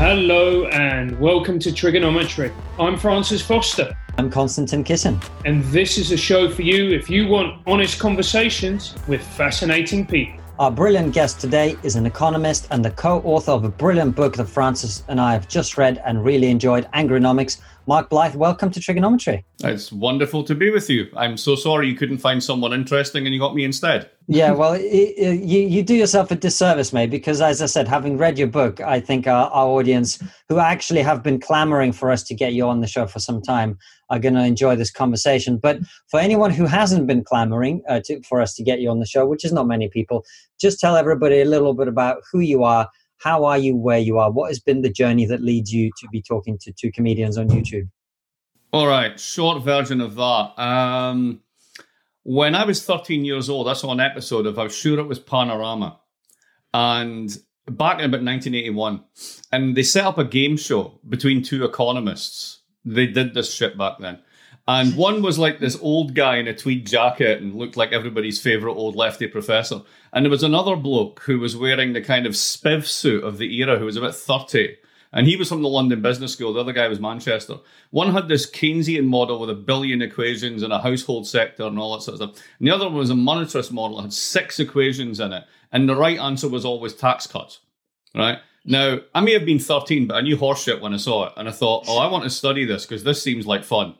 Hello and welcome to Trigonometry. I'm Francis Foster. I'm Konstantin Kisin. And this is a show for you if you want honest conversations with fascinating people. Our brilliant guest today is an economist and the co-author of a brilliant book that Francis and I have just read and really enjoyed, Angronomics. Mark Blyth, welcome to Trigonometry. It's wonderful to be with you. I'm so sorry you couldn't find someone interesting and you got me instead. Yeah, well, you do yourself a disservice, mate, because as I said, having read your book, I think our audience, who actually have been clamoring for us to get you on the show for some time, are going to enjoy this conversation. But for anyone who hasn't been clamoring for us to get you on the show, which is not many people, just tell everybody a little bit about who you are. How are you where you are? What has been the journey that leads you to be talking to two comedians on YouTube? All right, short version of that. When I was 13 years old, I saw an episode of, I'm sure it was Panorama, and back in about 1981, and they set up a game show between two economists. They did this shit back then. And one was like this old guy in a tweed jacket and looked like everybody's favourite old lefty professor. And there was another bloke who was wearing the kind of spiv suit of the era, who was about 30. And he was from the London Business School. The other guy was Manchester. One had this Keynesian model with 1 billion equations and a household sector and all that sort of stuff. And the other one was a monetarist model. It had 6 equations in it. And the right answer was always tax cuts, right? Now, I may have been 13, but I knew horseshit when I saw it. And I thought, I want to study this because this seems like fun.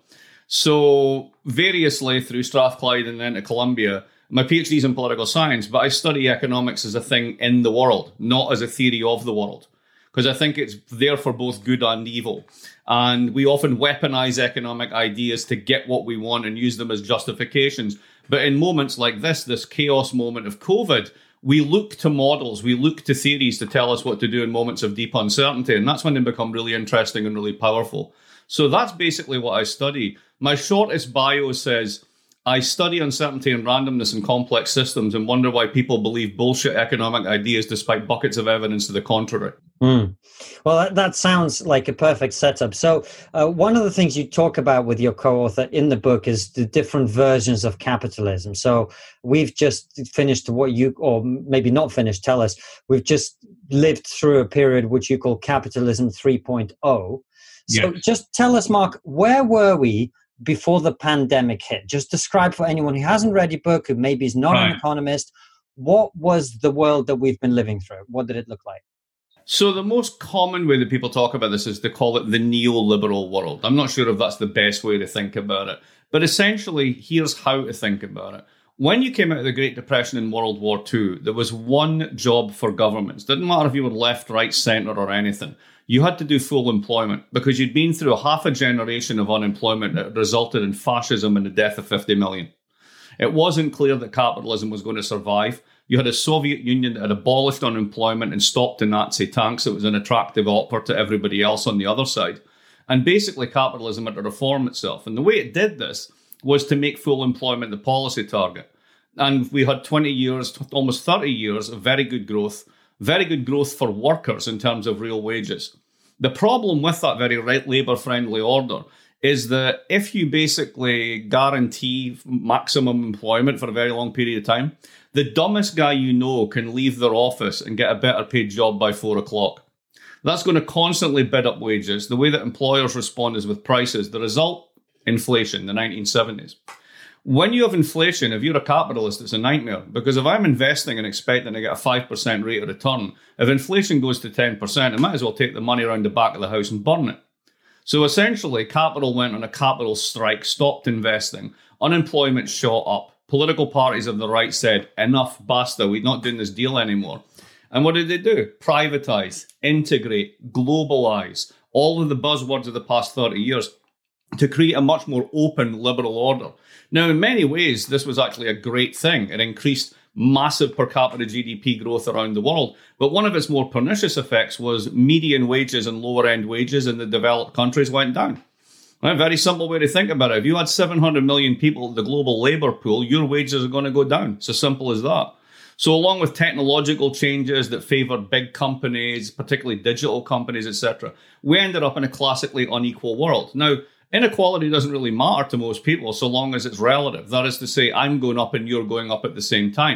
So variously through Strathclyde and then to Columbia, my PhD's in political science, but I study economics as a thing in the world, not as a theory of the world, because I think it's there for both good and evil. And we often weaponize economic ideas to get what we want and use them as justifications. But in moments like this chaos moment of COVID, we look to models, we look to theories to tell us what to do in moments of deep uncertainty. And that's when they become really interesting and really powerful. So that's basically what I study. My shortest bio says, I study uncertainty and randomness in complex systems and wonder why people believe bullshit economic ideas despite buckets of evidence to the contrary. Well, that sounds like a perfect setup. So one of the things you talk about with your co-author in the book is the different versions of capitalism. So we've just finished or maybe not finished, tell us, we've just lived through a period which you call capitalism 3.0. So just tell us, Mark, where were we before the pandemic hit? Just describe for anyone who hasn't read your book, who maybe is not an economist, what was the world that we've been living through? What did it look like? So the most common way that people talk about this is to call it the neoliberal world. I'm not sure if that's the best way to think about it. But essentially, here's how to think about it. When you came out of the Great Depression in World War II, there was one job for governments. Didn't matter if you were left, right, centre or anything. You had to do full employment because you'd been through half a generation of unemployment that resulted in fascism and the death of 50 million. It wasn't clear that capitalism was going to survive. You had a Soviet Union that had abolished unemployment and stopped the Nazi tanks. It was an attractive offer to everybody else on the other side. And basically capitalism had to reform itself. And the way it did this was to make full employment the policy target. And we had 20 years, almost 30 years of very good growth for workers in terms of real wages. The problem with that very labour-friendly order is that if you basically guarantee maximum employment for a very long period of time, the dumbest guy you know can leave their office and get a better paid job by 4 o'clock. That's going to constantly bid up wages. The way that employers respond is with prices. The result, inflation, the 1970s. When you have inflation, if you're a capitalist, it's a nightmare. Because if I'm investing and expecting to get a 5% rate of return, if inflation goes to 10%, I might as well take the money around the back of the house and burn it. So essentially, capital went on a capital strike, stopped investing, unemployment shot up. Political parties of the right said, enough, basta, we're not doing this deal anymore. And what did they do? Privatize, integrate, globalize, all of the buzzwords of the past 30 years to create a much more open liberal order. Now, in many ways, this was actually a great thing. It increased massive per capita GDP growth around the world. But one of its more pernicious effects was median wages and lower end wages in the developed countries went down. A very simple way to think about it. If you had 700 million people in the global labor pool, your wages are going to go down. It's as simple as that. So along with technological changes that favored big companies, particularly digital companies, etc., we ended up in a classically unequal world. Now, inequality doesn't really matter to most people so long as it's relative. That is to say, I'm going up and you're going up at the same time.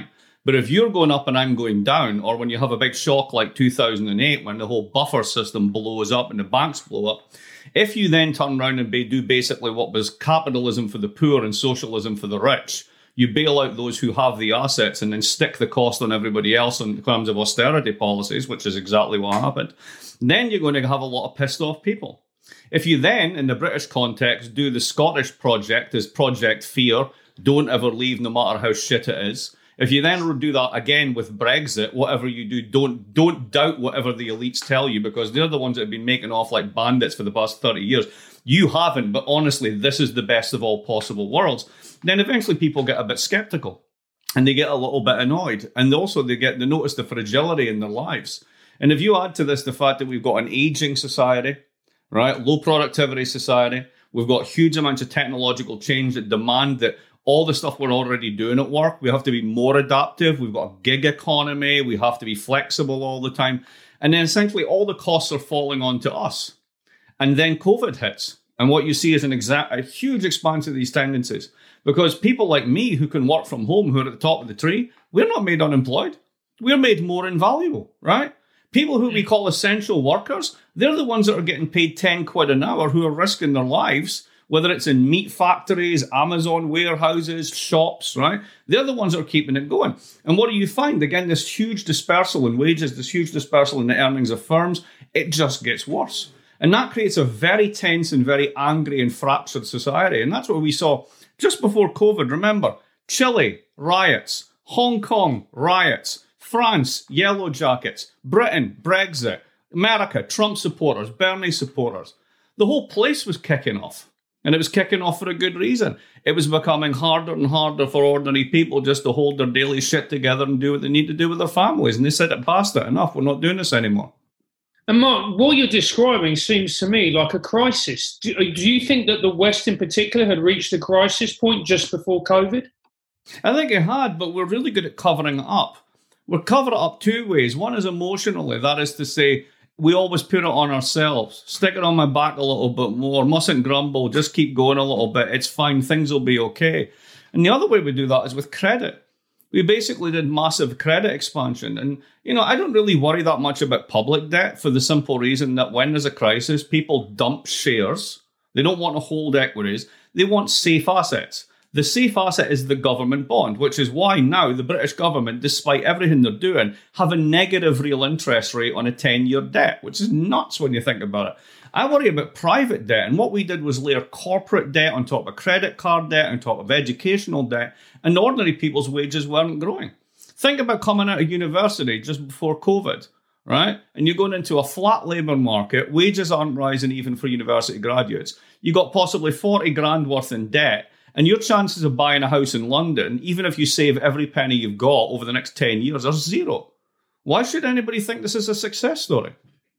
But if you're going up and I'm going down, or when you have a big shock like 2008, when the whole buffer system blows up and the banks blow up, if you then turn around and do basically what was capitalism for the poor and socialism for the rich, you bail out those who have the assets and then stick the cost on everybody else in terms of austerity policies, which is exactly what happened, then you're going to have a lot of pissed off people. If you then, in the British context, do the Scottish project as Project Fear, don't ever leave no matter how shit it is. If you then do that again with Brexit, whatever you do, don't doubt whatever the elites tell you, because they're the ones that have been making off like bandits for the past 30 years. You haven't, but honestly, this is the best of all possible worlds. Then eventually people get a bit skeptical and they get a little bit annoyed. And also they notice the fragility in their lives. And if you add to this the fact that we've got an aging society, right, low productivity society, we've got huge amounts of technological change that demand that all the stuff we're already doing at work, we have to be more adaptive. We've got a gig economy. We have to be flexible all the time. And then essentially all the costs are falling onto us. And then COVID hits. And what you see is a huge expanse of these tendencies. Because people like me who can work from home, who are at the top of the tree, we're not made unemployed. We're made more invaluable, right? People who we call essential workers, they're the ones that are getting paid 10 quid an hour who are risking their lives, whether it's in meat factories, Amazon warehouses, shops, right? They're the ones that are keeping it going. And what do you find? Again, this huge dispersal in wages, this huge dispersal in the earnings of firms, it just gets worse. And that creates a very tense and very angry and fractured society. And that's what we saw just before COVID. Remember, Chile, riots, Hong Kong, riots, France, yellow jackets, Britain, Brexit, America, Trump supporters, Bernie supporters. The whole place was kicking off. And it was kicking off for a good reason. It was becoming harder and harder for ordinary people just to hold their daily shit together and do what they need to do with their families. And they said, basta, enough, we're not doing this anymore. And Mark, what you're describing seems to me like a crisis. Do you think that the West in particular had reached a crisis point just before COVID? I think it had, but we're really good at covering it up. We're covering it up two ways. One is emotionally, that is to say, we always put it on ourselves. Stick it on my back a little bit more. Mustn't grumble. Just keep going a little bit. It's fine. Things will be okay. And the other way we do that is with credit. We basically did massive credit expansion. And, I don't really worry that much about public debt for the simple reason that when there's a crisis, people dump shares. They don't want to hold equities. They want safe assets. The safe asset is the government bond, which is why now the British government, despite everything they're doing, have a negative real interest rate on a 10-year debt, which is nuts when you think about it. I worry about private debt, and what we did was layer corporate debt on top of credit card debt, on top of educational debt, and ordinary people's wages weren't growing. Think about coming out of university just before COVID, right? And you're going into a flat labour market, wages aren't rising even for university graduates. You got possibly 40 grand worth in debt, and your chances of buying a house in London, even if you save every penny you've got over the next 10 years, are zero. Why should anybody think this is a success story?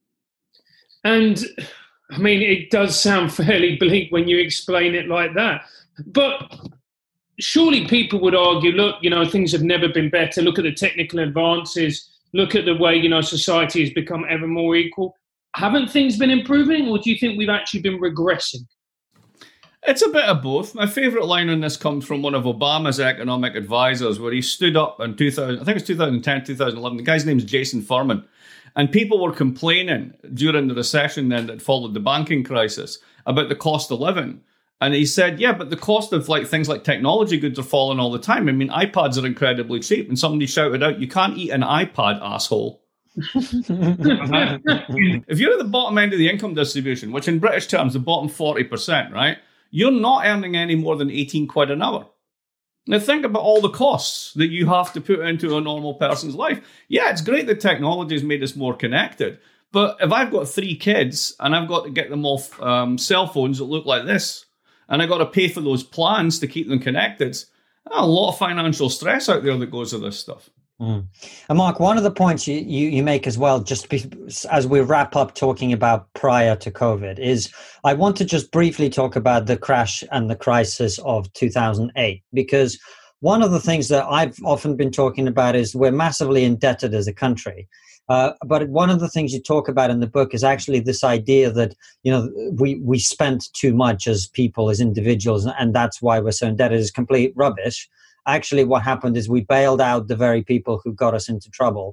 And, I mean, it does sound fairly bleak when you explain it like that. But surely people would argue, look, things have never been better. Look at the technical advances. Look at the way, society has become ever more equal. Haven't things been improving, or do you think we've actually been regressing? It's a bit of both. My favourite line on this comes from one of Obama's economic advisors, where he stood up in 2010, 2011. The guy's name is Jason Furman. And people were complaining during the recession then that followed the banking crisis about the cost of living. And he said, yeah, but the cost of things like technology goods are falling all the time. I mean, iPads are incredibly cheap. And somebody shouted out, you can't eat an iPad, asshole. If you're at the bottom end of the income distribution, which in British terms, the bottom 40%, right? You're not earning any more than 18 quid an hour. Now think about all the costs that you have to put into a normal person's life. Yeah, it's great that technology has made us more connected. But if I've got 3 kids and I've got to get them off cell phones that look like this, and I've got to pay for those plans to keep them connected, a lot of financial stress out there that goes with this stuff. Mm. And Mark, one of the points you make as well, as we wrap up talking about prior to COVID, is I want to just briefly talk about the crash and the crisis of 2008, because one of the things that I've often been talking about is we're massively indebted as a country. But one of the things you talk about in the book is actually this idea that, we spent too much as people, as individuals, and that's why we're so indebted is complete rubbish. Actually, what happened is we bailed out the very people who got us into trouble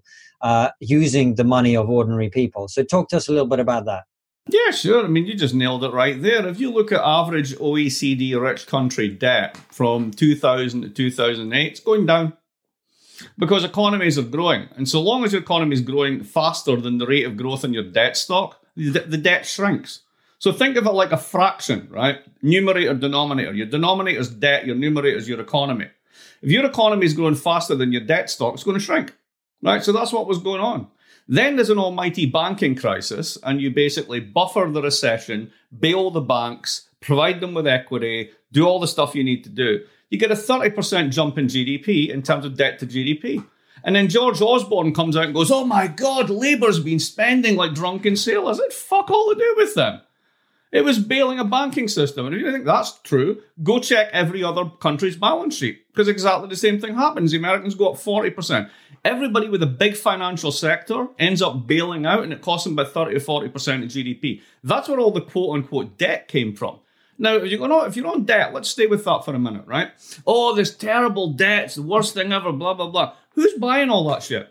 using the money of ordinary people. So talk to us a little bit about that. Yeah, sure. I mean, you just nailed it right there. If you look at average OECD rich country debt from 2000 to 2008, it's going down because economies are growing. And so long as your economy is growing faster than the rate of growth in your debt stock, the debt shrinks. So think of it like a fraction, right? Numerator, denominator. Your denominator is debt, your numerator is your economy. If your economy is growing faster than your debt stock, it's going to shrink, right? So that's what was going on. Then there's an almighty banking crisis, and you basically buffer the recession, bail the banks, provide them with equity, do all the stuff you need to do. You get a 30% jump in GDP in terms of debt to GDP. And then George Osborne comes out and goes, oh my God, Labour's been spending like drunken sailors. It had fuck all to do with them. It was bailing a banking system. And if you think that's true, go check every other country's balance sheet, because exactly the same thing happens. The Americans go up 40%. Everybody with a big financial sector ends up bailing out, and it costs them by 30 or 40% of GDP. That's where all the quote-unquote debt came from. Now, if you're on debt, let's stay with that for a minute, right? Oh, this terrible debt, it's the worst thing ever, blah, blah, blah. Who's buying all that shit?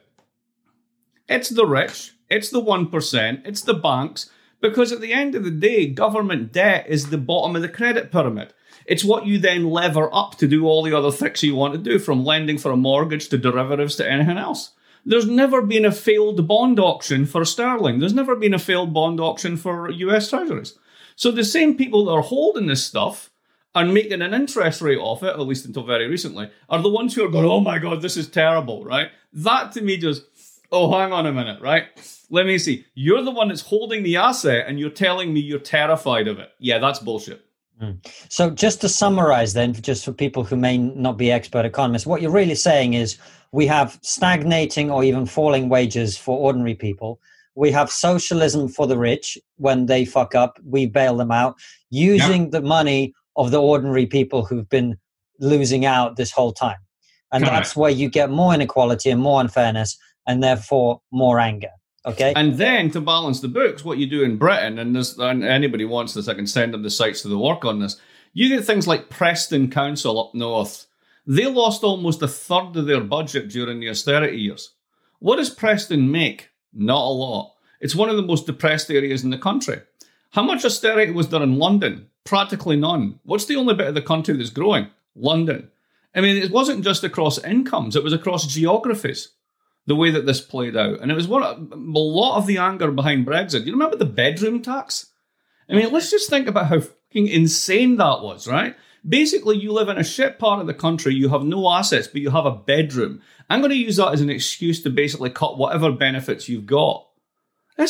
It's the rich, it's the 1%, it's the banks, because at the end of the day, government debt is the bottom of the credit pyramid. It's what you then lever up to do all the other things you want to do, from lending for a mortgage to derivatives to anything else. There's never been a failed bond auction for sterling. There's never been a failed bond auction for US Treasuries. So the same people that are holding this stuff and making an interest rate off it, at least until very recently, are the ones who are going, oh my God, this is terrible, right? That to me just, oh, hang on a minute, right? Let me see. You're the one that's holding the asset and you're telling me you're terrified of it. Yeah, that's bullshit. So just to summarize then, just for people who may not be expert economists, what you're really saying is we have stagnating or even falling wages for ordinary people. We have socialism for the rich. When they fuck up, we bail them out using the money of the ordinary people who've been losing out this whole time. And that's where you get more inequality and more unfairness, and therefore more anger. Okay. And then to balance the books, what you do in Britain, and anybody wants this, I can send them the sites to the work on this. You get things like Preston Council up north. They lost almost a third of their budget during the austerity years. What does Preston make? Not a lot. It's one of the most depressed areas in the country. How much austerity was there in London? Practically none. What's the only bit of the country that's growing? London. I mean, it wasn't just across incomes, it was across geographies, the way that this played out. And it was a lot of the anger behind Brexit. You remember the bedroom tax? I mean, let's just think about how fucking insane that was, right? Basically, you live in a shit part of the country, you have no assets, but you have a bedroom. I'm going to use that as an excuse to basically cut whatever benefits you've got. We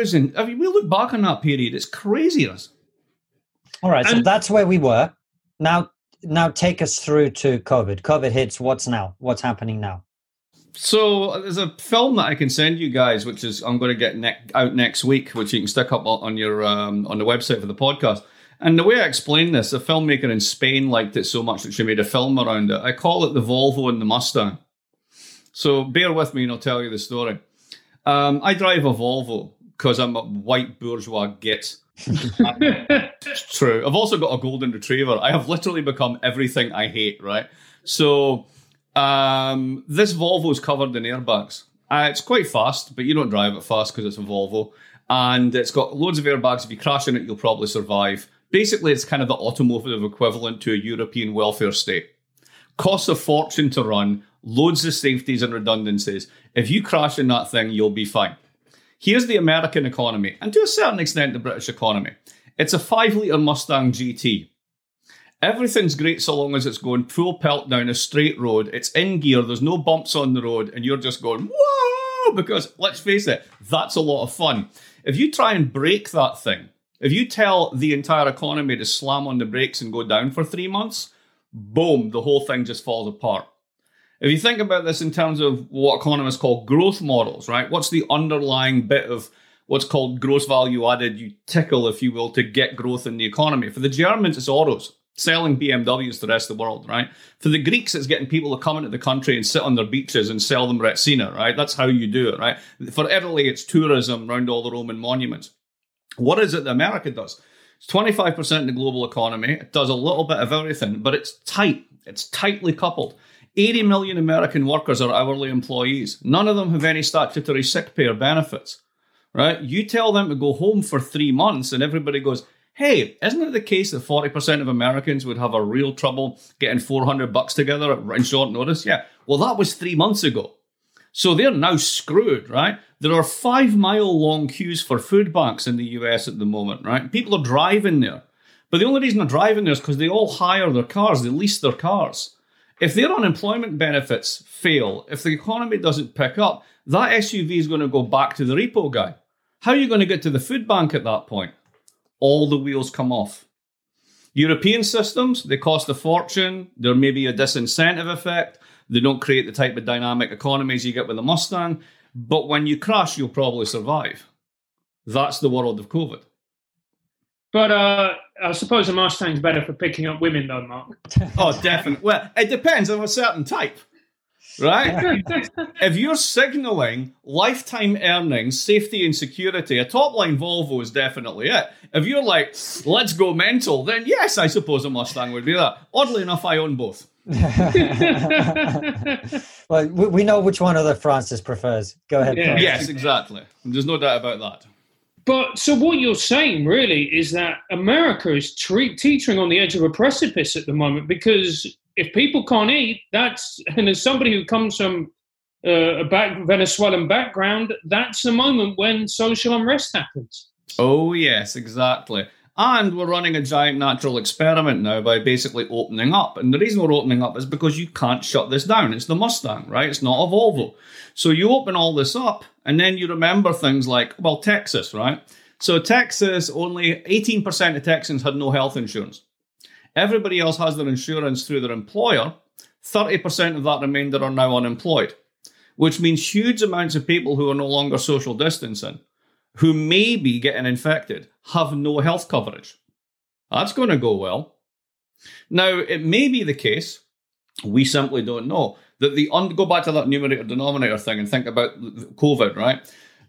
look back on that period, it's craziness. All right, so that's where we were. Now take us through to COVID. COVID hits, what's now? What's happening now? So there's a film that I can send you guys, which is I'm going to get out next week, which you can stick up on your on the website for the podcast. And the way I explain this, a filmmaker in Spain liked it so much that she made a film around it. I call it The Volvo and the Mustang. So bear with me and I'll tell you the story. I drive a Volvo because I'm a white bourgeois git. True. I've also got a golden retriever. I have literally become everything I hate, right? So this Volvo is covered in airbags. It's quite fast, but you don't drive it fast because it's a Volvo. And it's got loads of airbags. If you crash in it, you'll probably survive. Basically, it's kind of the automotive equivalent to a European welfare state. Costs a fortune to run, loads of safeties and redundancies. If you crash in that thing, you'll be fine. Here's the American economy, and to a certain extent, the British economy. It's a 5-litre Mustang GT. Everything's great so long as it's going full pelt down a straight road. It's in gear, there's no bumps on the road, and you're just going, whoa! Because, let's face it, that's a lot of fun. If you try and brake that thing, if you tell the entire economy to slam on the brakes and go down for 3 months, boom, the whole thing just falls apart. If you think about this in terms of what economists call growth models, right? What's the underlying bit of what's called gross value added you tickle, if you will, to get growth in the economy? For the Germans, it's autos, selling BMWs to the rest of the world, right? For the Greeks, it's getting people to come into the country and sit on their beaches and sell them Retsina, right? That's how you do it, right? For Italy, it's tourism around all the Roman monuments. What is it that America does? It's 25% of the global economy. It does a little bit of everything, but it's tight. It's tightly coupled. 80 million American workers are hourly employees. None of them have any statutory sick pay or benefits, right? You tell them to go home for 3 months and everybody goes, hey, isn't it the case that 40% of Americans would have a real trouble getting $400 together in short notice? Yeah. Well, that was 3 months ago. So they're now screwed, right? There are 5-mile long queues for food banks in the US at the moment, right? People are driving there. But the only reason they're driving there is because they all hire their cars, they lease their cars. If their unemployment benefits fail, if the economy doesn't pick up, that SUV is going to go back to the repo guy. How are you going to get to the food bank at that point? All the wheels come off. European systems, they cost a fortune. There may be a disincentive effect. They don't create the type of dynamic economies you get with a Mustang. But when you crash, you'll probably survive. That's the world of COVID. But I suppose a Mustang's better for picking up women, though, Mark. Oh, definitely. Well, it depends on a certain type, right? If you're signaling lifetime earnings, safety and security, a top-line Volvo is definitely it. If you're like, let's go mental, then yes, I suppose a Mustang would be that. Oddly enough, I own both. Well, we know which one of the Francis prefers. Go ahead. Yeah. Yes, exactly. There's no doubt about that. But so what you're saying really is that America is teetering on the edge of a precipice at the moment, because if people can't eat, and as somebody who comes from a Venezuelan background, that's the moment when social unrest happens. Oh, yes, exactly. And we're running a giant natural experiment now by basically opening up. And the reason we're opening up is because you can't shut this down. It's the Mustang, right? It's not a Volvo. So you open all this up, and then you remember things like, well, Texas, right? So Texas, only 18% of Texans had no health insurance. Everybody else has their insurance through their employer. 30% of that remainder are now unemployed, which means huge amounts of people who are no longer social distancing, who may be getting infected, have no health coverage. That's going to go well. Now, it may be the case, we simply don't know, that go back to that numerator-denominator thing and think about COVID, right?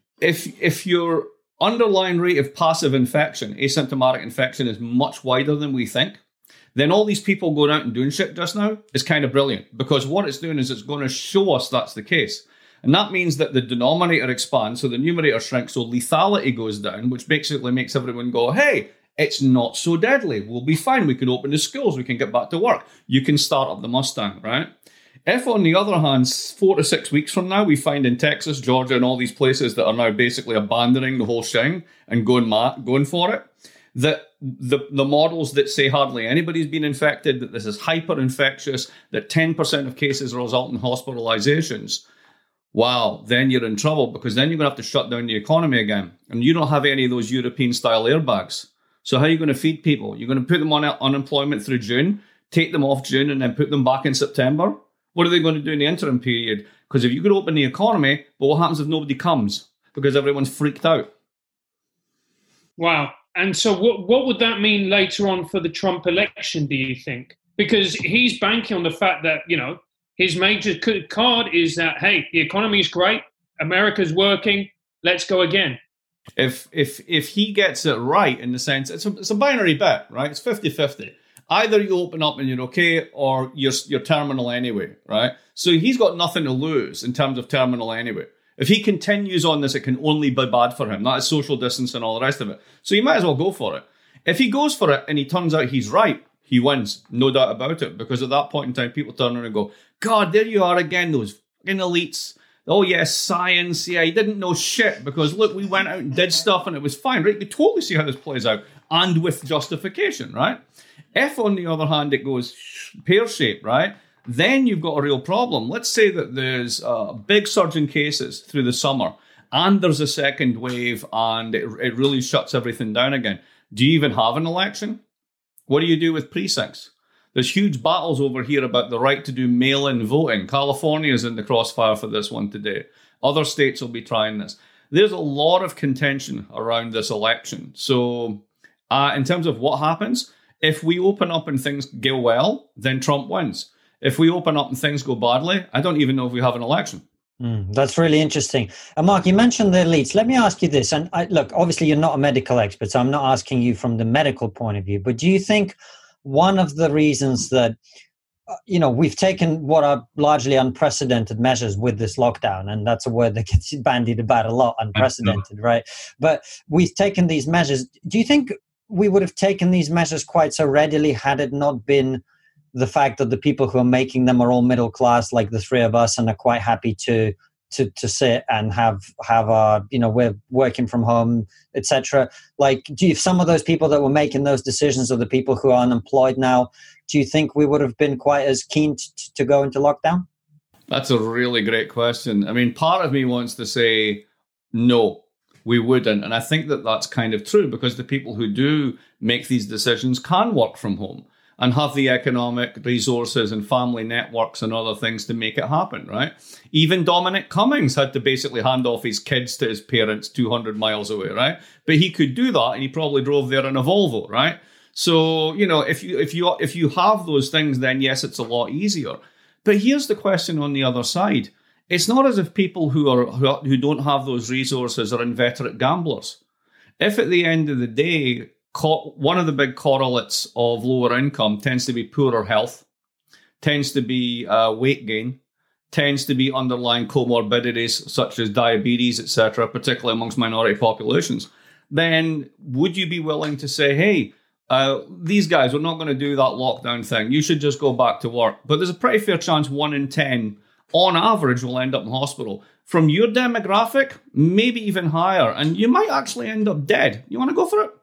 If your underlying rate of passive infection, asymptomatic infection, is much wider than we think, then all these people going out and doing shit just now is kind of brilliant, because what it's doing is it's going to show us that's the case. And that means that the denominator expands, so the numerator shrinks, so lethality goes down, which basically makes everyone go, hey, it's not so deadly. We'll be fine. We can open the schools. We can get back to work. You can start up the Mustang, right? If, on the other hand, 4 to 6 weeks from now, we find in Texas, Georgia, and all these places that are now basically abandoning the whole thing and going for it, that the models that say hardly anybody's been infected, that this is hyper-infectious, that 10% of cases result in hospitalizations, wow, then you're in trouble, because then you're going to have to shut down the economy again. And you don't have any of those European-style airbags. So how are you going to feed people? You're going to put them on unemployment through June, take them off June, and then put them back in September? What are they going to do in the interim period? Because if you could open the economy, but what happens if nobody comes? Because everyone's freaked out. Wow. And so what would that mean later on for the Trump election, do you think? Because he's banking on the fact that, his major card is that, hey, the economy is great, America's working, let's go again. If he gets it right, in the sense, it's a binary bet, right? It's 50-50. Either you open up and you're okay, or you're terminal anyway, right? So he's got nothing to lose in terms of terminal anyway. If he continues on this, it can only be bad for him. That is social distance and all the rest of it. So you might as well go for it. If he goes for it and he turns out he's right, he wins, no doubt about it. Because at that point in time, people turn around and go, God, there you are again, those fucking elites. Oh, yes, science. Yeah, he didn't know shit because, look, we went out and did stuff and it was fine, right? You can totally see how this plays out, and with justification, right? If, on the other hand, it goes pear-shaped, right, then you've got a real problem. Let's say that there's a big surge in cases through the summer and there's a second wave and it really shuts everything down again. Do you even have an election? What do you do with precincts? There's huge battles over here about the right to do mail-in voting. California is in the crossfire for this one today. Other states will be trying this. There's a lot of contention around this election. So in terms of what happens, if we open up and things go well, then Trump wins. If we open up and things go badly, I don't even know if we have an election. That's really interesting. And Mark, you mentioned the elites. Let me ask you this. And look, obviously you're not a medical expert, so I'm not asking you from the medical point of view, but do you think one of the reasons that we've taken what are largely unprecedented measures with this lockdown, and that's a word that gets bandied about a lot, unprecedented, right? But we've taken these measures. Do you think we would have taken these measures quite so readily had it not been the fact that the people who are making them are all middle class, like the three of us, and are quite happy to sit and have our, we're working from home, etc. Like, some of those people that were making those decisions are the people who are unemployed now? Do you think we would have been quite as keen to go into lockdown? That's a really great question. I mean, part of me wants to say no, we wouldn't. And I think that that's kind of true, because the people who do make these decisions can work from home and have the economic resources and family networks and other things to make it happen, right? Even Dominic Cummings had to basically hand off his kids to his parents 200 miles away, right? But he could do that, and he probably drove there in a Volvo, right? So, if you have those things, then yes, it's a lot easier. But here's the question on the other side. It's not as if people who don't have those resources are inveterate gamblers. If at the end of the day, one of the big correlates of lower income tends to be poorer health, tends to be weight gain, tends to be underlying comorbidities such as diabetes, etc., particularly amongst minority populations, then would you be willing to say, hey, these guys are not going to do that lockdown thing. You should just go back to work. But there's a pretty fair chance 1 in 10, on average, will end up in hospital. From your demographic, maybe even higher. And you might actually end up dead. You want to go for it?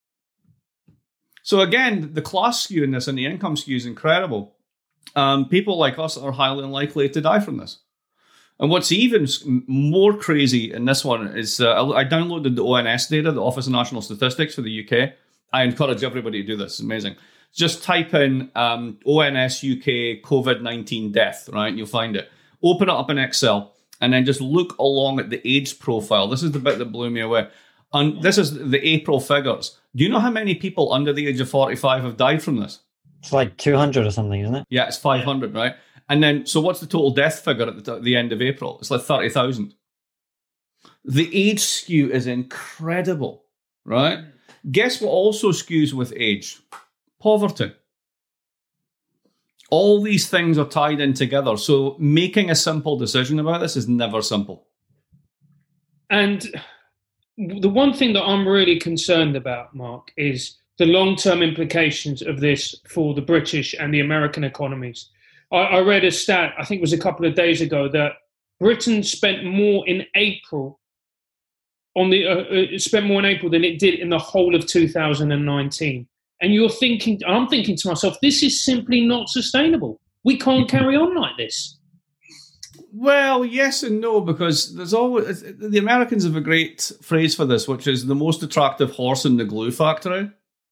So again, the class skew in this and the income skew is incredible. People like us are highly unlikely to die from this. And what's even more crazy in this one is I downloaded the ONS data, the Office of National Statistics for the UK. I encourage everybody to do this. It's amazing. Just type in ONS UK COVID-19 death, right? And you'll find it. Open it up in Excel and then just look along at the age profile. This is the bit that blew me away. And this is the April figures. Do you know how many people under the age of 45 have died from this? It's like 200 or something, isn't it? Yeah, it's 500, right? And then, so what's the total death figure at the end of April? It's like 30,000. The age skew is incredible, right? Guess what also skews with age? Poverty. All these things are tied in together. So making a simple decision about this is never simple. And the one thing that I'm really concerned about, Mark, is the long-term implications of this for the British and the American economies. I read a stat, I think it was a couple of days ago, that Britain spent more in April than it did in the whole of 2019. And I'm thinking to myself, this is simply not sustainable. We can't carry on like this. Well, yes and no, because there's always, the Americans have a great phrase for this, which is the most attractive horse in the glue factory.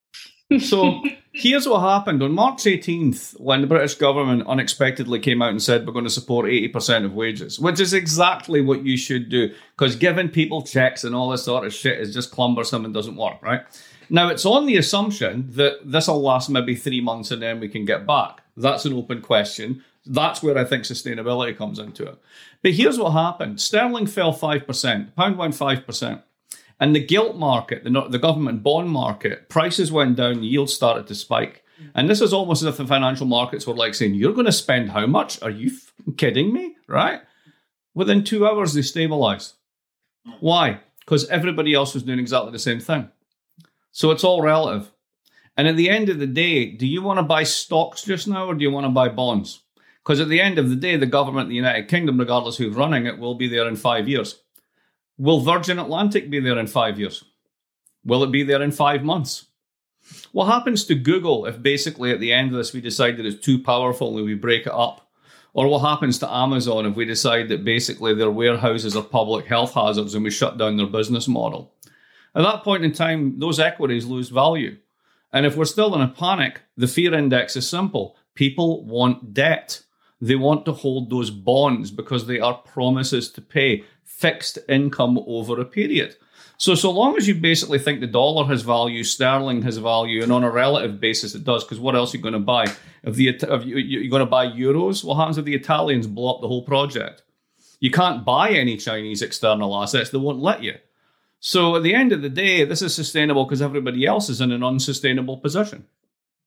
So here's what happened. On March 18th, when the British government unexpectedly came out and said we're going to support 80% of wages, which is exactly what you should do, because giving people checks and all this sort of shit is just cumbersome and doesn't work, right? Now, it's on the assumption that this will last maybe 3 months and then we can get back. That's an open question. That's where I think sustainability comes into it. But here's what happened. Sterling fell 5%, pound went 5%. And the gilt market, the government bond market, prices went down, yields started to spike. And this is almost as if the financial markets were like saying, you're going to spend how much? Are you kidding me? Right? Within 2 hours, they stabilized. Why? Because everybody else was doing exactly the same thing. So it's all relative. And at the end of the day, do you want to buy stocks just now or do you want to buy bonds? Because at the end of the day, the government of the United Kingdom, regardless who's running it, will be there in 5 years. Will Virgin Atlantic be there in 5 years? Will it be there in 5 months? What happens to Google if basically at the end of this we decide that it's too powerful and we break it up? Or what happens to Amazon if we decide that basically their warehouses are public health hazards and we shut down their business model? At that point in time, those equities lose value. And if we're still in a panic, the fear index is simple. People want debt. They want to hold those bonds because they are promises to pay fixed income over a period. So long as you basically think the dollar has value, sterling has value, and on a relative basis it does, because what else are you going to buy? If you're going to buy euros, what happens if the Italians blow up the whole project? You can't buy any Chinese external assets. They won't let you. So at the end of the day, this is sustainable because everybody else is in an unsustainable position.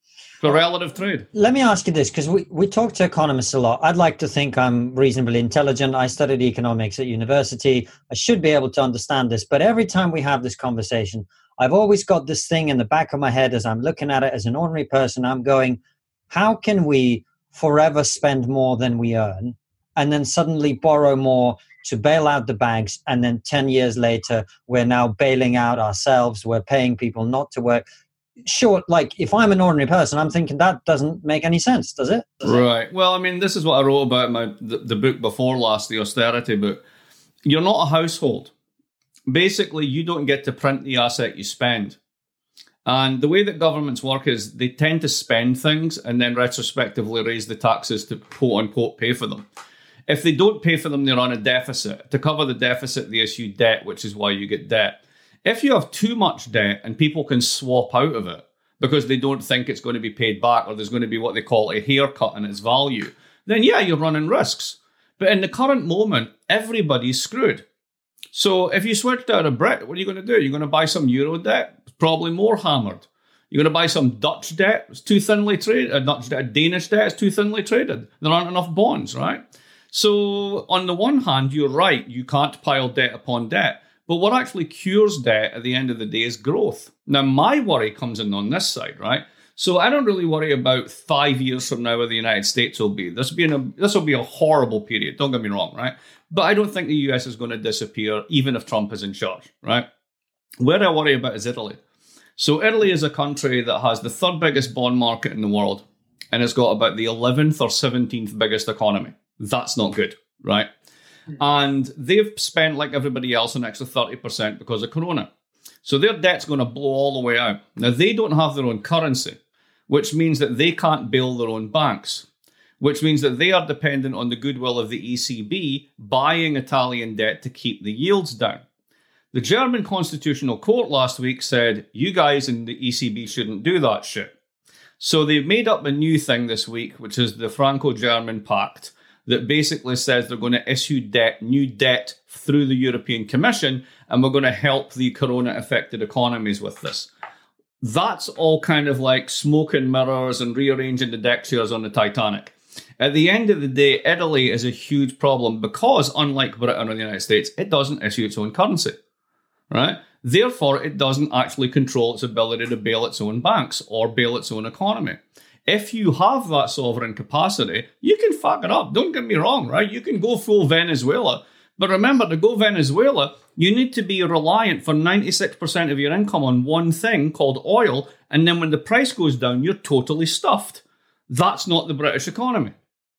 for relative trade. Let me ask you this, because we talk to economists a lot. I'd like to think I'm reasonably intelligent. I studied economics at university. I should be able to understand this. But every time we have this conversation, I've always got this thing in the back of my head as I'm looking at it as an ordinary person. I'm going, how can we forever spend more than we earn and then suddenly borrow more to bail out the banks? And then 10 years later, we're now bailing out ourselves. We're paying people not to work. Sure, like if I'm an ordinary person, I'm thinking that doesn't make any sense, does it? Right. Well, I mean, this is what I wrote about in the book before last, the austerity book. You're not a household. Basically, you don't get to print the asset you spend. And the way that governments work is they tend to spend things and then retrospectively raise the taxes to quote unquote pay for them. If they don't pay for them, they're on a deficit. To cover the deficit, they issue debt, which is why you get debt. If you have too much debt and people can swap out of it because they don't think it's going to be paid back or there's going to be what they call a haircut in its value, then yeah, you're running risks. But in the current moment, everybody's screwed. So if you switched out of Brit, what are you going to do? You're going to buy some euro debt? It's probably more hammered. You're going to buy some Dutch debt? It's too thinly traded. Danish debt is too thinly traded. There aren't enough bonds, right? So on the one hand, you're right. You can't pile debt upon debt. But what actually cures debt at the end of the day is growth. Now, my worry comes in on this side, right? So I don't really worry about 5 years from now where the United States will be. This will be a horrible period, don't get me wrong, right? But I don't think the US is going to disappear, even if Trump is in charge, right? Where I worry about is Italy. So Italy is a country that has the third biggest bond market in the world, and it's got about the 11th or 17th biggest economy. That's not good, right? And they've spent, like everybody else, an extra 30% because of Corona. So their debt's going to blow all the way out. Now, they don't have their own currency, which means that they can't bail their own banks, which means that they are dependent on the goodwill of the ECB buying Italian debt to keep the yields down. The German Constitutional Court last week said, you guys in the ECB shouldn't do that shit. So they've made up a new thing this week, which is the Franco-German Pact, that basically says they're going to issue new debt through the European Commission, and we're going to help the corona-affected economies with this. That's all kind of like smoke and mirrors and rearranging the deck chairs on the Titanic. At the end of the day, Italy is a huge problem because, unlike Britain or the United States, it doesn't issue its own currency, right? Therefore, it doesn't actually control its ability to bail its own banks or bail its own economy. If you have that sovereign capacity, you can fuck it up. Don't get me wrong, right? You can go full Venezuela. But remember, to go Venezuela, you need to be reliant for 96% of your income on one thing called oil. And then when the price goes down, you're totally stuffed. That's not the British economy.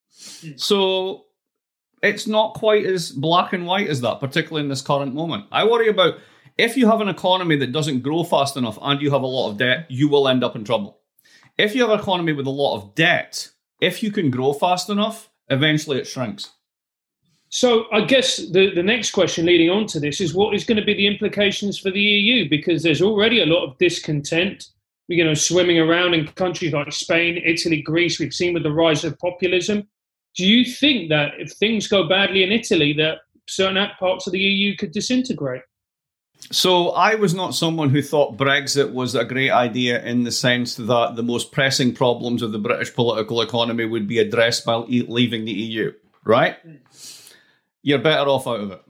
So it's not quite as black and white as that, particularly in this current moment. I worry about if you have an economy that doesn't grow fast enough and you have a lot of debt, you will end up in trouble. If you have an economy with a lot of debt, if you can grow fast enough, eventually it shrinks. So I guess the next question leading on to this is what is going to be the implications for the EU? Because there's already a lot of discontent, swimming around in countries like Spain, Italy, Greece. We've seen with the rise of populism. Do you think that if things go badly in Italy, that certain parts of the EU could disintegrate? So I was not someone who thought Brexit was a great idea in the sense that the most pressing problems of the British political economy would be addressed by leaving the EU, right? You're better off out of it.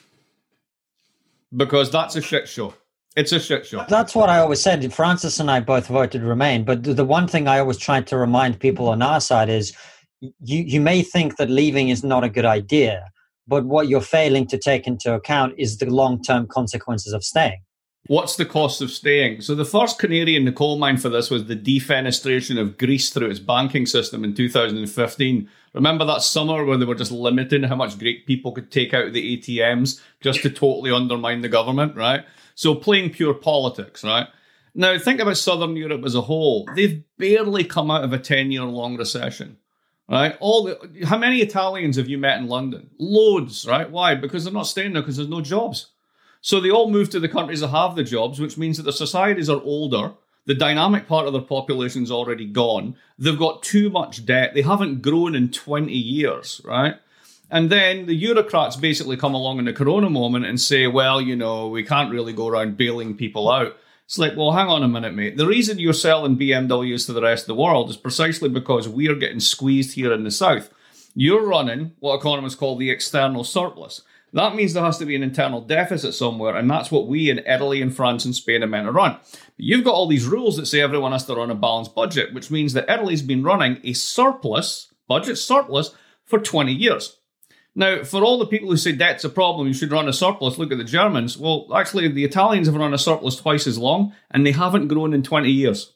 Because that's a shit show. It's a shit show. That's what I always said. Francis and I both voted Remain. But the one thing I always try to remind people on our side is you may think that leaving is not a good idea. But what you're failing to take into account is the long-term consequences of staying. What's the cost of staying? So the first canary in the coal mine for this was the defenestration of Greece through its banking system in 2015. Remember that summer where they were just limiting how much Greek people could take out of the ATMs just to totally undermine the government, right? So playing pure politics, right? Now think about Southern Europe as a whole. They've barely come out of a 10-year-long recession. Right? How many Italians have you met in London? Loads, right? Why? Because they're not staying there because there's no jobs. So they all move to the countries that have the jobs, which means that their societies are older. The dynamic part of their population is already gone. They've got too much debt. They haven't grown in 20 years, right? And then the Eurocrats basically come along in the corona moment and say, well, we can't really go around bailing people out. It's like, well, hang on a minute, mate. The reason you're selling BMWs to the rest of the world is precisely because we are getting squeezed here in the South. You're running what economists call the external surplus. That means there has to be an internal deficit somewhere, and that's what we in Italy and France and Spain are meant to run. But you've got all these rules that say everyone has to run a balanced budget, which means that Italy's been running a budget surplus, for 20 years. Now, for all the people who say debt's a problem, you should run a surplus, look at the Germans. Well, actually, the Italians have run a surplus twice as long, and they haven't grown in 20 years.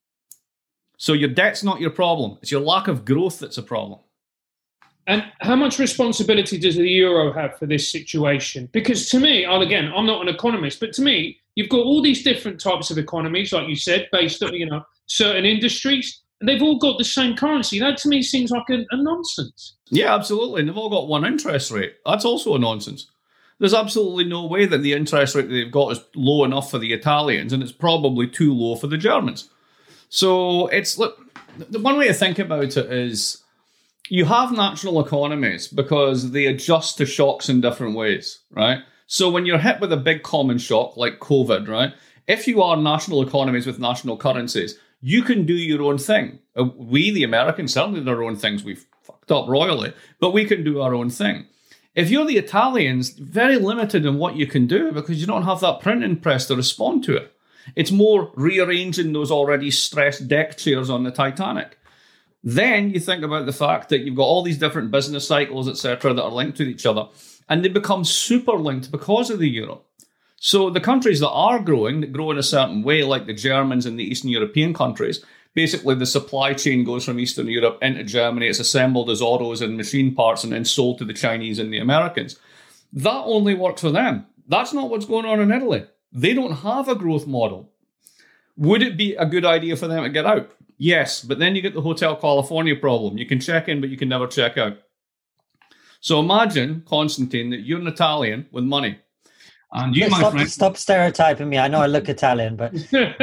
So your debt's not your problem. It's your lack of growth that's a problem. And how much responsibility does the euro have for this situation? Because to me, and again, I'm not an economist, but to me, you've got all these different types of economies, like you said, based on certain industries, and they've all got the same currency. That to me seems like a nonsense. Yeah, absolutely. And they've all got one interest rate. That's also a nonsense. There's absolutely no way that the interest rate that they've got is low enough for the Italians, and it's probably too low for the Germans. So look, the one way to think about it is, you have national economies because they adjust to shocks in different ways, right? So when you're hit with a big common shock like COVID, right? If you are national economies with national currencies, you can do your own thing. We, the Americans, certainly do our own things. We've fucked up royally, but we can do our own thing. If you're the Italians, very limited in what you can do because you don't have that printing press to respond to it. It's more rearranging those already stressed deck chairs on the Titanic. Then you think about the fact that you've got all these different business cycles, etc., that are linked to each other, and they become super linked because of the euro. So the countries that are growing, that grow in a certain way, like the Germans and the Eastern European countries, basically the supply chain goes from Eastern Europe into Germany, it's assembled as autos and machine parts and then sold to the Chinese and the Americans. That only works for them. That's not what's going on in Italy. They don't have a growth model. Would it be a good idea for them to get out? Yes, but then you get the Hotel California problem. You can check in, but you can never check out. So imagine, Constantine, that you're an Italian with money. And you, stop stereotyping me. I know I look Italian, but...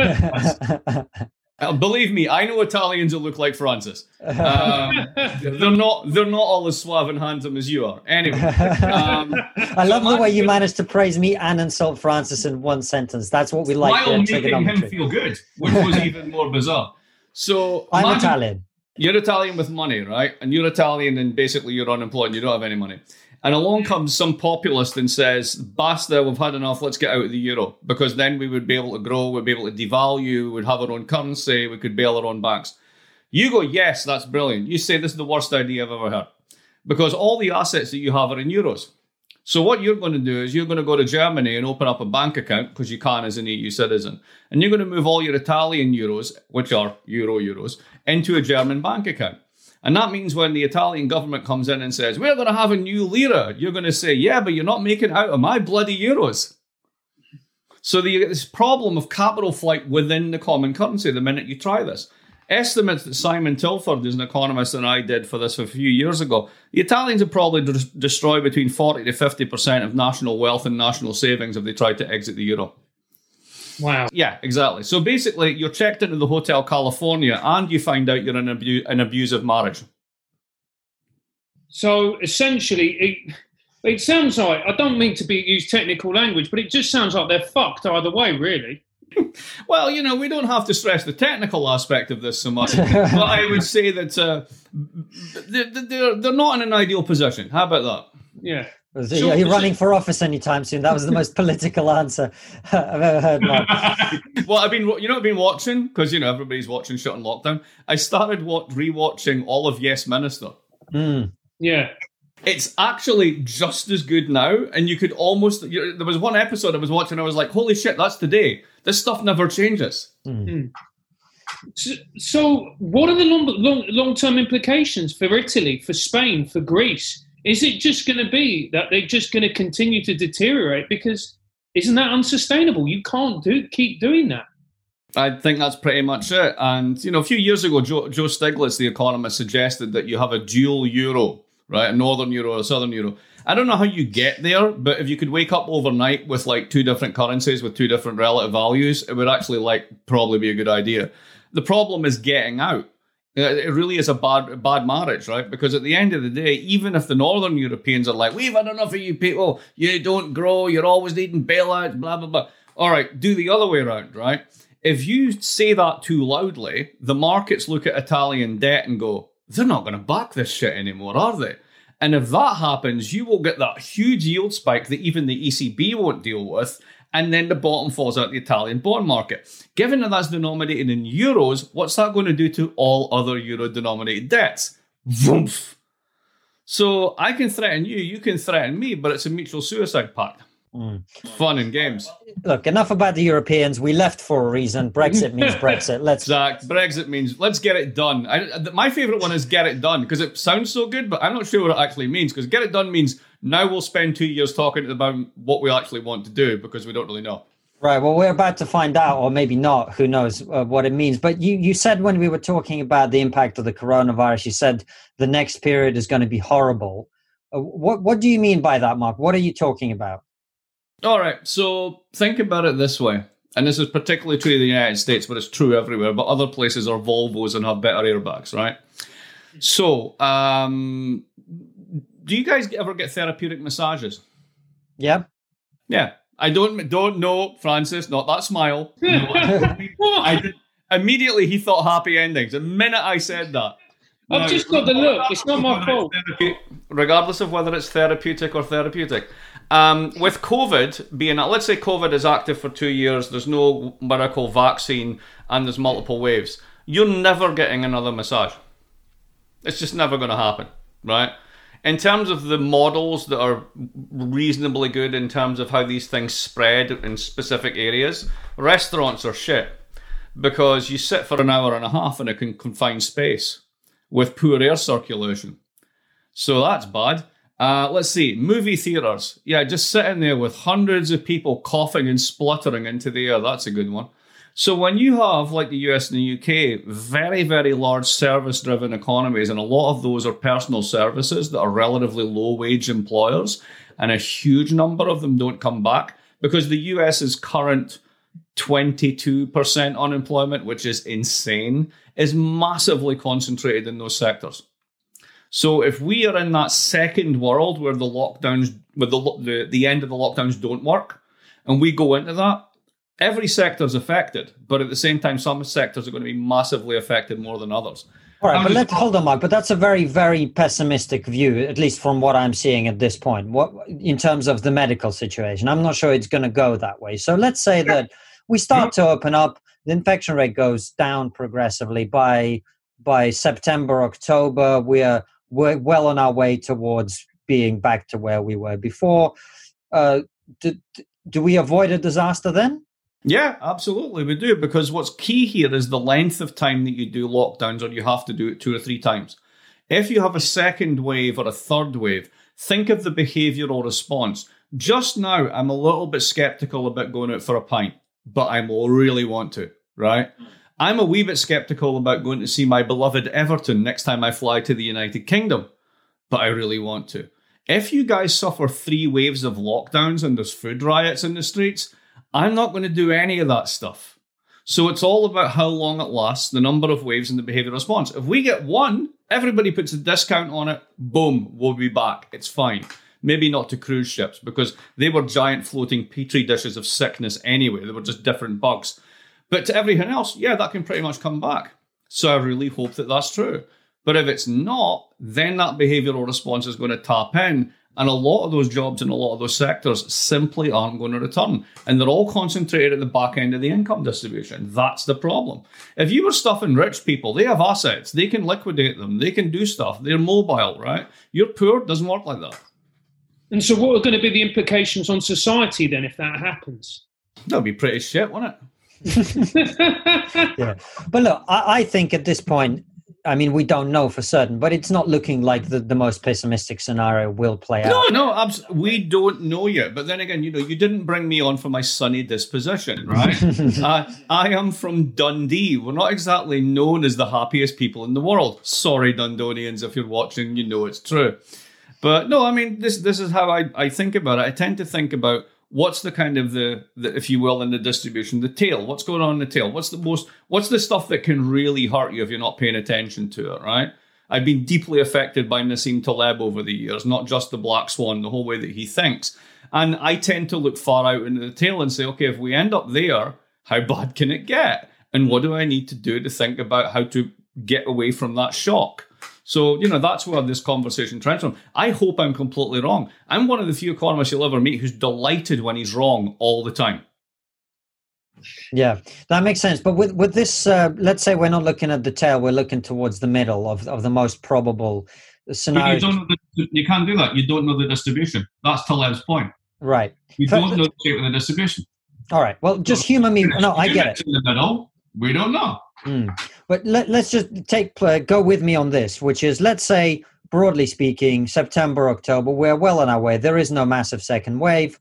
Believe me, I know Italians that look like Francis. They're not all as suave and handsome as you are. Anyway. I love the way you managed to praise me and insult Francis in one sentence. That's what we like. While making him feel good, which was even more bizarre. So I'm Italian. You're Italian with money, right? And you're Italian and basically you're unemployed and you don't have any money. And along comes some populist and says, basta, we've had enough, let's get out of the euro. Because then we would be able to grow, we'd be able to devalue, we'd have our own currency, we could bail our own banks. You go, yes, that's brilliant. You say this is the worst idea I've ever heard. Because all the assets that you have are in euros. So what you're going to do is you're going to go to Germany and open up a bank account, because you can as an EU citizen. And you're going to move all your Italian euros, which are euros, into a German bank account. And that means when the Italian government comes in and says, we're going to have a new lira, you're going to say, yeah, but you're not making it out of my bloody euros. So you get this problem of capital flight within the common currency the minute you try this. Estimates that Simon Tilford, who's an economist, and I did for this a few years ago, the Italians would probably destroy between 40 to 50% of national wealth and national savings if they tried to exit the euro. Wow. Yeah, exactly. So basically, you're checked into the Hotel California and you find out you're in an abusive marriage. So essentially, it sounds like, I don't mean to use technical language, but it just sounds like they're fucked either way, really. Well, we don't have to stress the technical aspect of this so much, but I would say that they're not in an ideal position. How about that? Yeah. Are you running for office anytime soon? That was the most political answer I've ever heard, Mark. Well, I've been watching, because, everybody's watching shut in lockdown. I started rewatching all of Yes Minister. Mm. Yeah. It's actually just as good now, and you could almost... there was one episode I was watching, I was like, holy shit, that's today. This stuff never changes. Mm. So what are the long-term implications for Italy, for Spain, for Greece? Is it just going to be that they're just going to continue to deteriorate? Because isn't that unsustainable? You can't keep doing that. I think that's pretty much it. And, a few years ago, Joe Stiglitz, the economist, suggested that you have a dual euro, right? A northern euro or a southern euro. I don't know how you get there, but if you could wake up overnight with two different currencies with two different relative values, it would actually probably be a good idea. The problem is getting out. It really is a bad marriage, right? Because at the end of the day, even if the Northern Europeans are like, we've had enough of you people, you don't grow, you're always needing bailouts, blah, blah, blah. All right, do the other way around, right? If you say that too loudly, the markets look at Italian debt and go, they're not going to back this shit anymore, are they? And if that happens, you will get that huge yield spike that even the ECB won't deal with, and then the bottom falls out the Italian bond market. Given that that's denominated in euros, what's that going to do to all other euro-denominated debts? Vroomf. So I can threaten you, you can threaten me, but it's a mutual suicide pact. Fun and games. Look, enough about the Europeans. We left for a reason. Brexit means Brexit. Zach, Brexit means let's get it done. My favourite one is get it done because it sounds so good, but I'm not sure what it actually means. Because get it done means now we'll spend 2 years talking about what we actually want to do because we don't really know. Right. Well, we're about to find out, or maybe not. Who knows what it means? But you said when we were talking about the impact of the coronavirus, you said the next period is going to be horrible. What do you mean by that, Mark? What are you talking about? All right, so think about it this way, and this is particularly true in the United States, but it's true everywhere, but other places are Volvos and have better airbags, right? So, do you guys ever get therapeutic massages? Yeah. Yeah. I don't know, Francis, not that smile. I did. Immediately he thought happy endings. The minute I said that. I've just got the look. It's not my fault. Regardless of whether it's therapeutic or therapeutic. With COVID being, let's say COVID is active for 2 years, there's no miracle vaccine, and there's multiple waves. You're never getting another massage. It's just never going to happen, right? In terms of the models that are reasonably good in terms of how these things spread in specific areas, restaurants are shit because you sit for an hour and a half in a confined space with poor air circulation. So that's bad. Let's see, movie theatres. Yeah, just sitting there with hundreds of people coughing and spluttering into the air. That's a good one. So when you have, like the US and the UK, very, very large service-driven economies, and a lot of those are personal services that are relatively low-wage employers, and a huge number of them don't come back, because the US's current 22% unemployment, which is insane, is massively concentrated in those sectors. So if we are in that second world where the lockdowns, where the end of the lockdowns don't work, and we go into that, every sector is affected, but at the same time, some sectors are going to be massively affected more than others. All right, but hold on, Mark. But that's a very, very pessimistic view, at least from what I'm seeing at this point. What in terms of the medical situation, I'm not sure it's going to go that way. So let's say that we start to open up, the infection rate goes down progressively. By September, October, we're well on our way towards being back to where we were before. Do we avoid a disaster then? Yeah, absolutely, we do, because what's key here is the length of time that you do lockdowns, or you have to do it 2 or 3 times. If you have a second wave or a third wave, think of the behavioural response. Just now, I'm a little bit sceptical about going out for a pint, but I really want to, right? I'm a wee bit sceptical about going to see my beloved Everton next time I fly to the United Kingdom, but I really want to. If you guys suffer 3 waves of lockdowns and there's food riots in the streets, I'm not going to do any of that stuff. So it's all about how long it lasts, the number of waves and the behavioural response. If we get one, everybody puts a discount on it, boom, we'll be back. It's fine. Maybe not to cruise ships, because they were giant floating petri dishes of sickness anyway. They were just different bugs. But to everything else, yeah, that can pretty much come back. So I really hope that that's true. But if it's not, then that behavioural response is going to tap in, and a lot of those jobs in a lot of those sectors simply aren't going to return. And they're all concentrated at the back end of the income distribution. That's the problem. If you were stuffing rich people, they have assets. They can liquidate them. They can do stuff. They're mobile, right? You're poor, doesn't work like that. And so what are going to be the implications on society then if that happens? That'll be pretty shit, wouldn't it? Yeah. But look, I think at this point, I mean, we don't know for certain, but it's not looking like the most pessimistic scenario will play out. No, we don't know yet. But then again, you didn't bring me on for my sunny disposition, right? I am from Dundee. We're not exactly known as the happiest people in the world. Sorry, Dundonians, if you're watching, you know it's true. But no, I mean, this is how I think about it. I tend to think about what's the kind of the if you will, in the distribution, the tail. What's going on in the tail? What's the stuff that can really hurt you if you're not paying attention to it, right? I've been deeply affected by Nassim Taleb over the years, not just the Black Swan, the whole way that he thinks. And I tend to look far out into the tail and say, okay, if we end up there, how bad can it get? And what do I need to do to think about how to get away from that shock? So, that's where this conversation trends from. I hope I'm completely wrong. I'm one of the few economists you'll ever meet who's delighted when he's wrong all the time. Yeah, that makes sense. But with this, let's say we're not looking at the tail, we're looking towards the middle of the most probable scenario. But you can't do that. You don't know the distribution. That's Taleb's point. Right. You don't know the shape of the distribution. All right. Well, just humor me. No, I get it. In the middle, we don't know. But let's just go with me on this, which is, let's say, broadly speaking, September, October, we're well on our way. There is no massive second wave.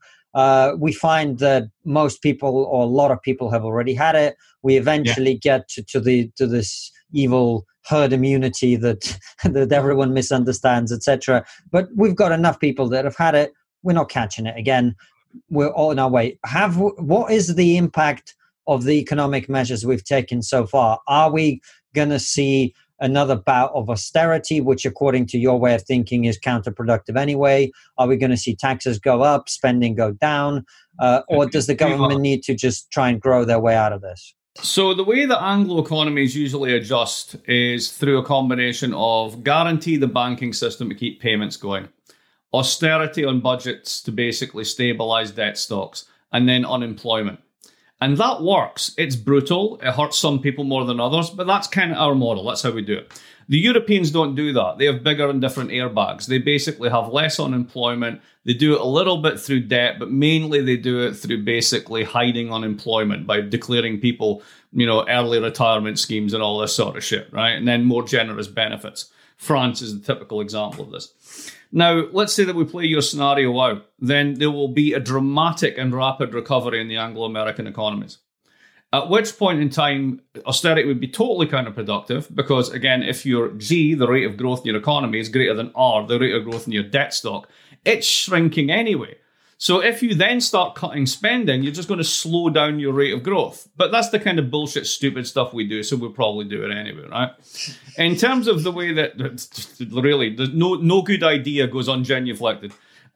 We find that most people, or a lot of people, have already had it. We eventually get to this evil herd immunity that everyone misunderstands, etc. But we've got enough people that have had it. We're not catching it again. We're all on our way. What is the impact of the economic measures we've taken so far? Are we going to see another bout of austerity, which according to your way of thinking is counterproductive anyway? Are we going to see taxes go up, spending go down? Or does the government need to just try and grow their way out of this? So the way that Anglo economies usually adjust is through a combination of guarantee the banking system to keep payments going, austerity on budgets to basically stabilize debt stocks, and then unemployment. And that works. It's brutal. It hurts some people more than others, but that's kind of our model. That's how we do it. The Europeans don't do that. They have bigger and different airbags. They basically have less unemployment. They do it a little bit through debt, but mainly they do it through basically hiding unemployment by declaring people, early retirement schemes and all this sort of shit, right? And then more generous benefits. France is the typical example of this. Now, let's say that we play your scenario out, then there will be a dramatic and rapid recovery in the Anglo-American economies. At which point in time, austerity would be totally counterproductive because, again, if your G, the rate of growth in your economy, is greater than R, the rate of growth in your debt stock, it's shrinking anyway. So if you then start cutting spending, you're just going to slow down your rate of growth. But that's the kind of bullshit, stupid stuff we do, so we'll probably do it anyway, right? In terms of the way that, really, there's no good idea goes ungenuflected.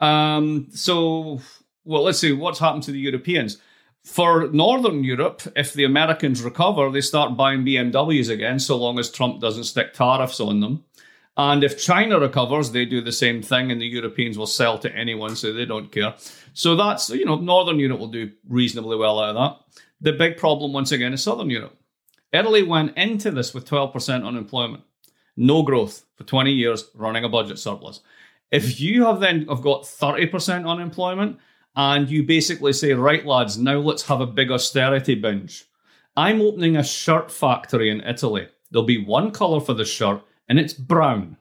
Let's see, what's happened to the Europeans? For Northern Europe, if the Americans recover, they start buying BMWs again, so long as Trump doesn't stick tariffs on them. And if China recovers, they do the same thing, and the Europeans will sell to anyone, so they don't care. So that's, Northern Europe will do reasonably well out of that. The big problem, once again, is Southern Europe. Italy went into this with 12% unemployment. No growth for 20 years, running a budget surplus. If you have got 30% unemployment, and you basically say, right, lads, now let's have a big austerity binge. I'm opening a shirt factory in Italy. There'll be one colour for the shirt, and it's brown.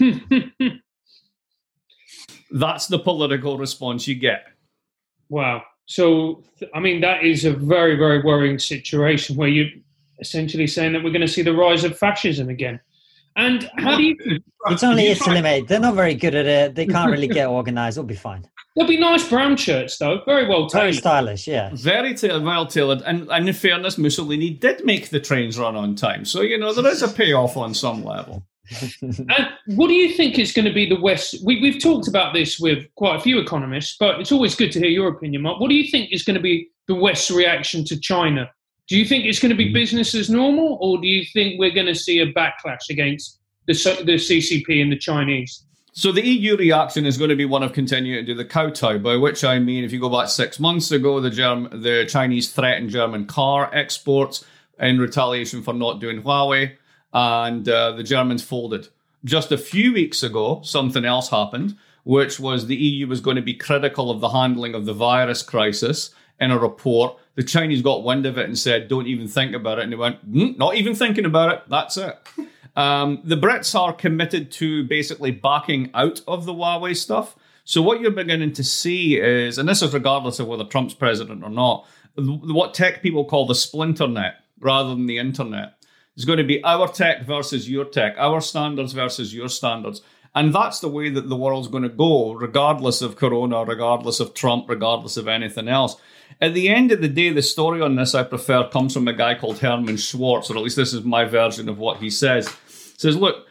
That's the political response you get. Wow. So, that is a very, very worrying situation where you're essentially saying that we're going to see the rise of fascism again. And how do you... It's only Italy, mate. They're not very good at it. They can't really get organised. It'll be fine. There'll be nice brown shirts, though. Very well tailored. Very stylish, yeah. Very well tailored. And in fairness, Mussolini did make the trains run on time. So, there is a payoff on some level. And what do you think is going to be the West? We've talked about this with quite a few economists, but it's always good to hear your opinion, Mark. What do you think is going to be the West's reaction to China? Do you think it's going to be business as normal, or do you think we're going to see a backlash against the CCP and the Chinese? So the EU reaction is going to be one of continuing to do the kowtow, by which I mean, if you go back 6 months ago, the Chinese threatened German car exports in retaliation for not doing Huawei, and the Germans folded. Just a few weeks ago, something else happened, which was the EU was going to be critical of the handling of the virus crisis in a report. The Chinese got wind of it and said, don't even think about it. And they went, not even thinking about it. That's it. The Brits are committed to basically backing out of the Huawei stuff. So what you're beginning to see is, and this is regardless of whether Trump's president or not, what tech people call the splinternet rather than the internet. It's going to be our tech versus your tech, our standards versus your standards. And that's the way that the world's going to go, regardless of Corona, regardless of Trump, regardless of anything else. At the end of the day, the story on this I prefer comes from a guy called Herman Schwartz, or at least this is my version of what he says. He says, look,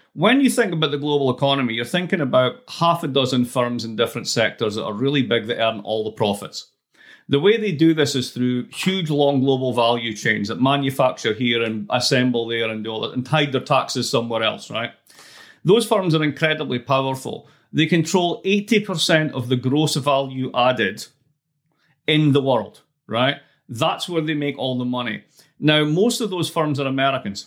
when you think about the global economy, you're thinking about half a dozen firms in different sectors that are really big that earn all the profits. The way they do this is through huge, long global value chains that manufacture here and assemble there and do all that and hide their taxes somewhere else, right? Those firms are incredibly powerful. They control 80% of the gross value added in the world, right? That's where they make all the money. Now, most of those firms are Americans.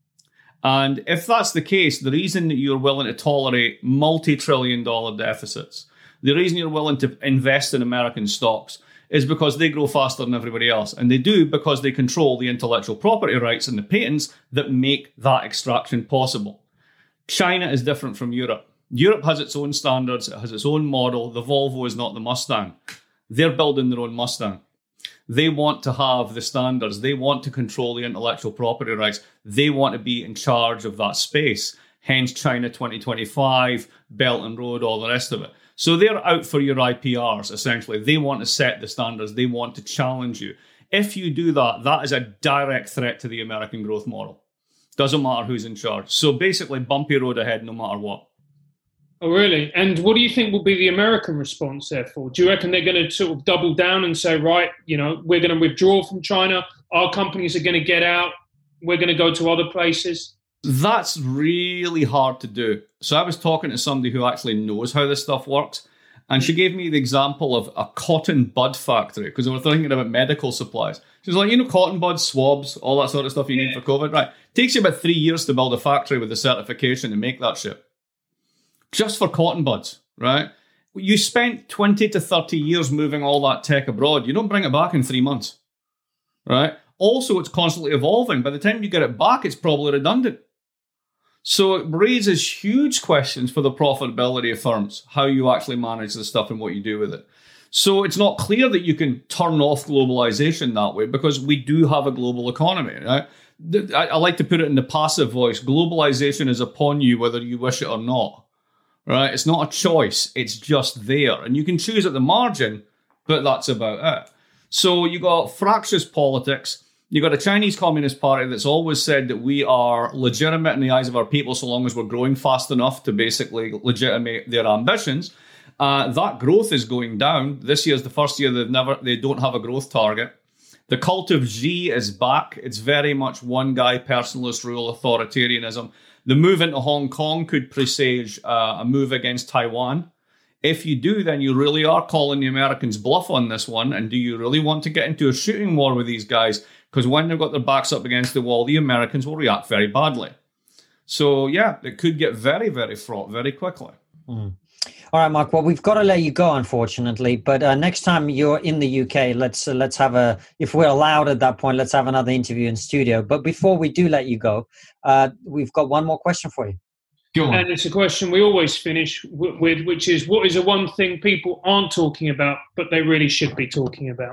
And if that's the case, the reason that you're willing to tolerate multi-trillion-dollar deficits, the reason you're willing to invest in American stocks is because they grow faster than everybody else. And they do because they control the intellectual property rights and the patents that make that extraction possible. China is different from Europe. Europe has its own standards. It has its own model. The Volvo is not the Mustang. They're building their own Mustang. They want to have the standards. They want to control the intellectual property rights. They want to be in charge of that space. Hence China 2025, Belt and Road, all the rest of it. So they're out for your IPRs, essentially. They want to set the standards. They want to challenge you. If you do that, that is a direct threat to the American growth model. Doesn't matter who's in charge. So basically, bumpy road ahead no matter what. Oh, really? And what do you think will be the American response, therefore? Do you reckon they're going to sort of double down and say, right, you know, we're going to withdraw from China, our companies are going to get out, we're going to go to other places? That's really hard to do. So I was talking to somebody who actually knows how this stuff works, and she gave me the example of a cotton bud factory, because we were thinking about medical supplies. She was like, you know, cotton buds, swabs, all that sort of stuff you need for COVID, right? Takes you about 3 years to build a factory with the certification to make that shit. Just for cotton buds, right? You spent 20 to 30 years moving all that tech abroad. You don't bring it back in 3 months, right? Also, it's constantly evolving. By the time you get it back, it's probably redundant. So it raises huge questions for the profitability of firms, how you actually manage the stuff and what you do with it. So it's not clear that you can turn off globalization that way, because we do have a global economy, right? I like to put it in the passive voice. Globalization is upon you whether you wish it or not. Right? It's not a choice. It's just there. And you can choose at the margin, but that's about it. So you got fractious politics. You got a Chinese Communist Party that's always said that we are legitimate in the eyes of our people so long as we're growing fast enough to basically legitimate their ambitions. That growth is going down. This year is the first year they don't have a growth target. The cult of Xi is back. It's very much one guy, personalist rule, authoritarianism. The move into Hong Kong could presage a move against Taiwan. If you do, then you really are calling the Americans bluff on this one. And do you really want to get into a shooting war with these guys? Because when they've got their backs up against the wall, the Americans will react very badly. So, yeah, it could get very, very fraught very quickly. Mm. All right, Mark. Well, we've got to let you go, unfortunately. But next time you're in the UK, let's have if we're allowed at that point, let's have another interview in studio. But before we do let you go, we've got one more question for you. Go on. And it's a question we always finish with, which is, what is the one thing people aren't talking about, but they really should be talking about?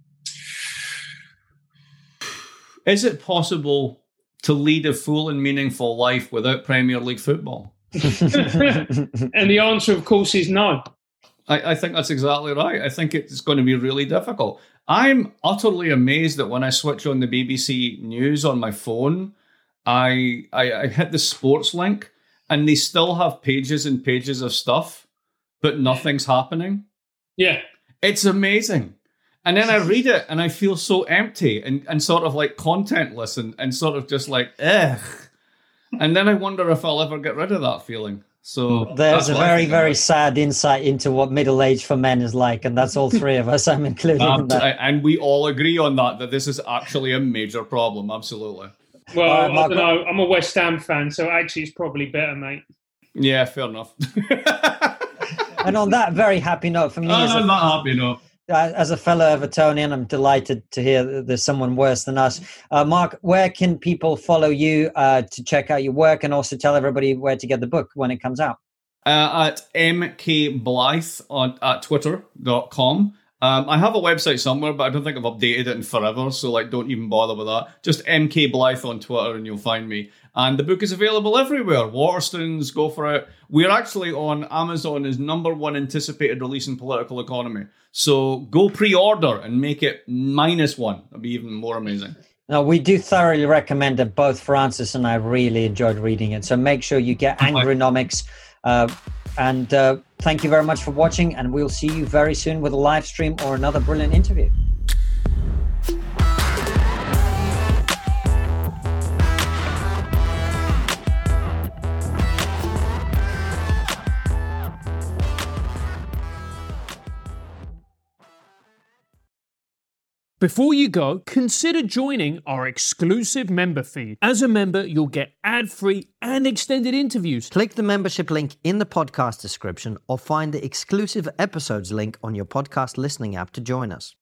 Is it possible to lead a full and meaningful life without Premier League football? And the answer, of course, is no. I think that's exactly right. I think it's going to be really difficult. I'm utterly amazed that when I switch on the BBC News on my phone, I hit the sports link and they still have pages and pages of stuff, but nothing's happening. Yeah. It's amazing. And then I read it and I feel so empty and sort of like contentless and sort of just like, ugh. And then I wonder if I'll ever get rid of that feeling. So there's a very, very sad insight into what middle age for men is like, and that's all three of us. I'm included in that. And we all agree on that this is actually a major problem. Absolutely. Well, I don't know. I'm a West Ham fan, so actually it's probably better, mate. Yeah, fair enough. And on that very happy note, for me, as a fellow Evertonian, I'm delighted to hear that there's someone worse than us. Mark, where can people follow you to check out your work, and also tell everybody where to get the book when it comes out? At mkblythe at twitter.com. I have a website somewhere, but I don't think I've updated it in forever, so don't even bother with that. Just mkblythe on Twitter and you'll find me. And the book is available everywhere. Waterstones, go for it. We're actually on Amazon as #1 anticipated release in political economy. So go pre-order and make it -1. It'll be even more amazing. No, we do thoroughly recommend it. Both Francis and I really enjoyed reading it. So make sure you get Angronomics. And thank you very much for watching. And we'll see you very soon with a live stream or another brilliant interview. Before you go, consider joining our exclusive member feed. As a member, you'll get ad-free and extended interviews. Click the membership link in the podcast description or find the exclusive episodes link on your podcast listening app to join us.